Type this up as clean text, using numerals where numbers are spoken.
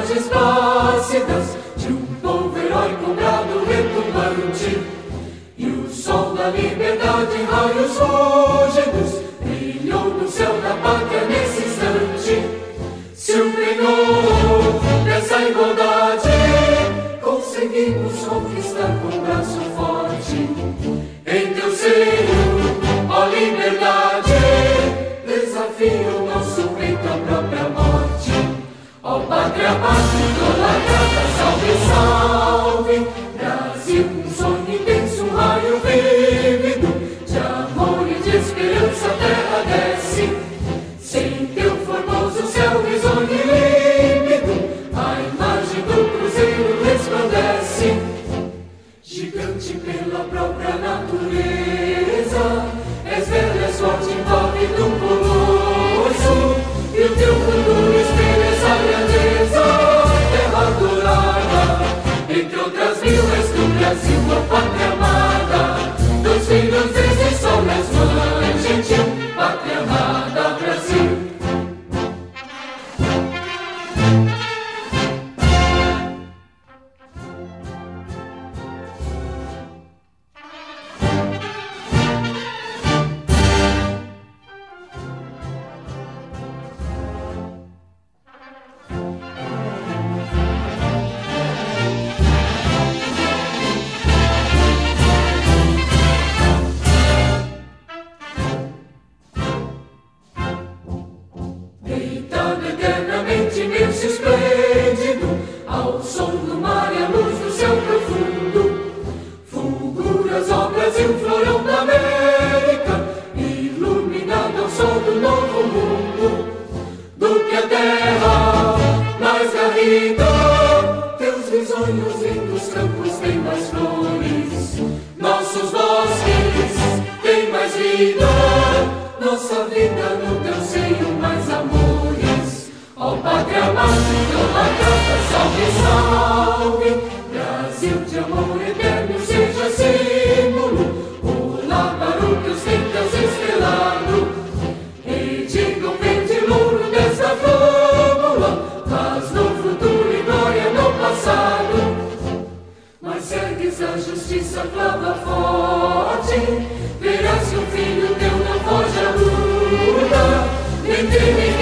imagens plácidas de um povo heróico, um brado retumbante, e o sol da liberdade em raios fúlgidos brilhou no céu da pátria nesse instante. Se o penhor dessa igualdade conseguimos conquistar com o braço forte, em teu seio, ó liberdade, desafia o nosso peito à própria morte. Ó pátria, pátria, idolatrada, salve, salve, Brasil, um sonho intenso, um raio vívido, de amor e de esperança a terra desce, sem teu formoso céu risonho e límpido, a imagem do cruzeiro resplandece. Gigante pela própria natureza, és velho, és forte, envolve num colosso, e o teu futuro espelha essa grandeza, terra dourada, entre outras mil és do Brasil, a pátria amada, dos filhos desse sol nas mães, gentil, pátria amada, Brasil. Deitado eternamente imenso e esplêndido, ao som do mar e à luz do céu profundo, fulguras, ó Brasil, florão da América, iluminado ao sol do novo mundo. Do que a terra mais garrida, teus risonhos lindos campos têm mais flores, nossos bosques têm mais vida, nossa vida no teu seio mais amores. Ó pátria amada, idolatrada, salve, salve, Brasil de amor eterno seja símbolo, olá para o que ostentas estrelado, e digam verde louro desta flâmula, paz no futuro e glória no passado. Mas ergues a justiça, clava forte, verás que o filho teu não foge à luta, nem treme